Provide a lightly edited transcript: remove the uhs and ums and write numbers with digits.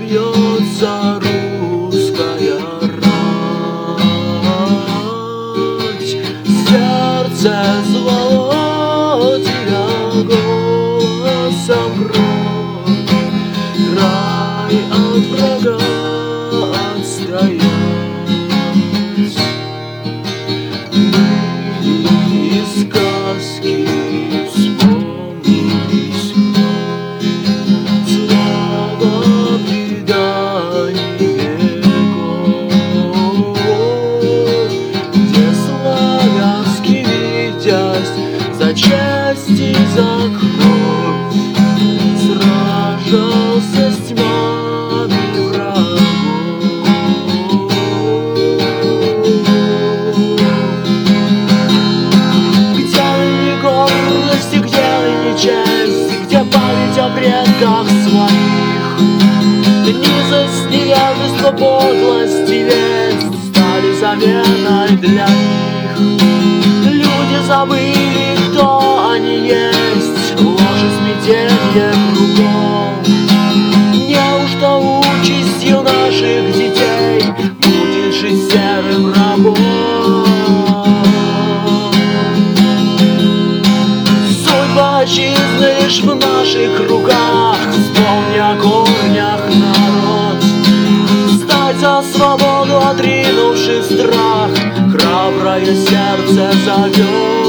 бьется русская рать. Сердце звало тебя голосом кровь, край от врага отстоять. Были сказки, вспомнились вновь, слава преданий веков, где славянский витязь за честь и за кровь сражался с тьмами врагов. Где ныне гордость и где ныне честь, где память о предках своих? Низость, невежество, подлость и весть стали заменой для них. Люди забыли, кто они есть, ложь и смятенье кругом. Неужто участью наших детей будет жить серым рабом? Судьба отчизны лишь в наших руках, вспомни о корнях, народ. Стать за свободу, отринувший страх, храброе сердце зовет.